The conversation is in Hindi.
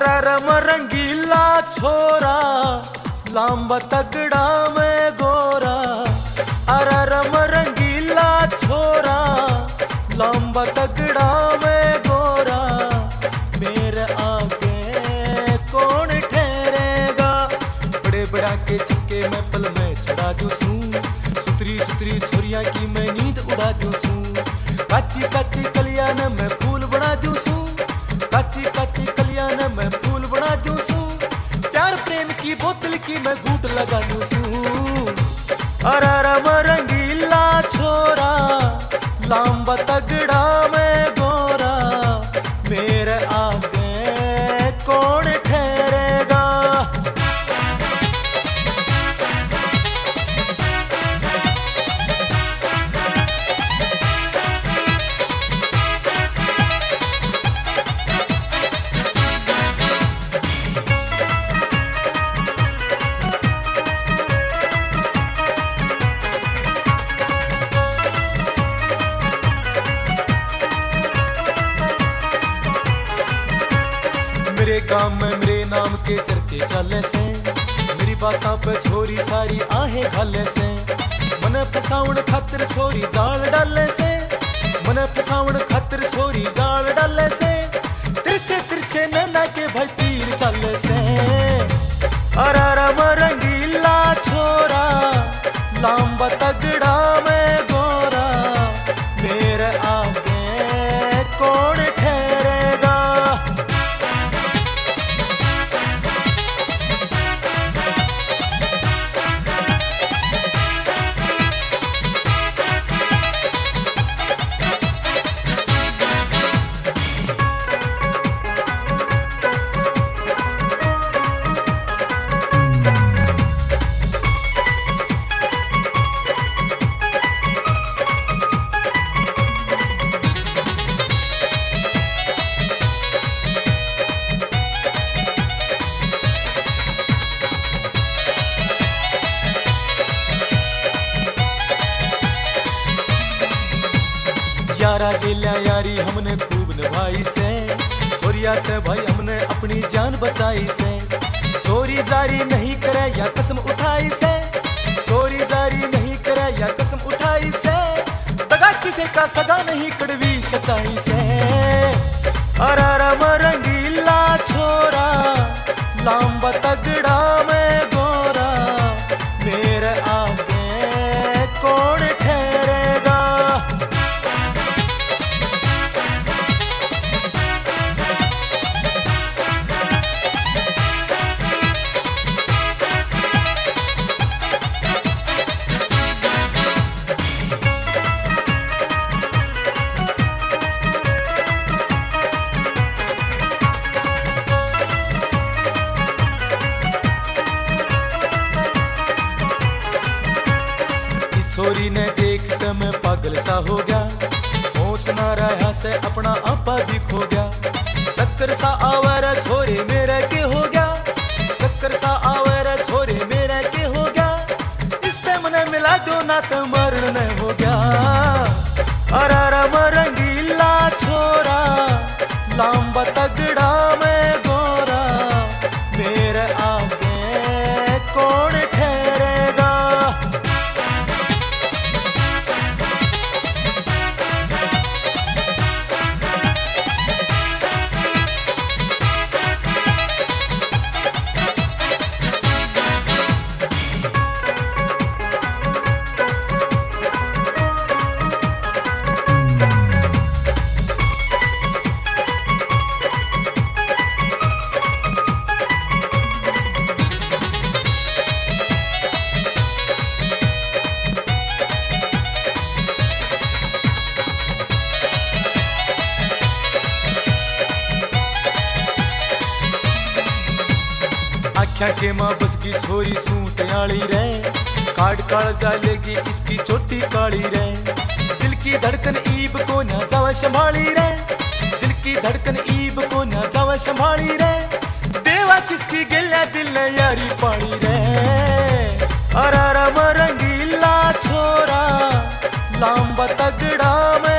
अररम रंगीला छोरा लांबा तगड़ा में गोरा। अररम रंगीला छोरा लांबा तगड़ा में गोरा। मेरे आगे कौन ठहरेगा? बड़े बड़ा के छिक्के मैं पल में चढ़ा दूं सूं। सुतरी सुतरी छोरिया की मैं नींद उड़ा दूं सूं। काची काची कलियान में फूल बना दूं सूं। काची काची कलियान में फूल बना दूं सूं। प्यार प्रेम की बोतल की मैं घूंट लगा दूं सूं। अररम रंगीला छोरा लांबा तगड़ा में गोरा। मेरे आगे कौन ठहरेगा? मेरे गांव में मेरे नाम के चर्चे चले से। मेरी बातों पे छोरी सारी आहें घाले से। मन फसाउन खातिर छोरी जाल डाले से। मन फसाउन खातिर छोरी जाल डाले से। तिरछे तिरछे नैना के भाई तीर चले से। अररम रंगीला छोरा लांबा तगड़ा में गोरा। मेरे आगे कौन ठहरेगा? यारा गेल्या यारी हमने खूब निभाई से। छोरिया ते भाई हमने अपनी जान बचाई से। चोरी जारी नहीं करे या कसम उठाई से। चोरी जारी नहीं करे या कसम उठाई से। दगा किसी का सगा नहीं कड़वी सच्चाई से। अररम रंगीला छोरा लांबा तगड़ा में गोरा। मेरे आगे कौन ठहरेगा? छोरी ने देख के मैं पागल सा हो गया। होश ना रहा से अपना आपा भी खो गया। चक्कर सा आवारा छोरे मेरे के हो गया। चक्कर सा आवारा छोरे मेरे के हो गया। इससे मने मिला दो ना तो मरण हो गया। अररम रंगीला छोरा लांबा तगड़ा में गोरा। मेरे आगे कौन ठहरेगा? आख्या के माँ बस की छोरी सूट आली रे। काट काल जालेगी इसकी छोटी काली रे। दिल की धड़कन ईब को ना जावा संभाली रे। दिल की धड़कन ईब को ना जावा संभाली रे। देवा किसकी गिल्ला दिल ने यारी पानी रे। अररम रंगीला छोरा लांबा तगड़ा में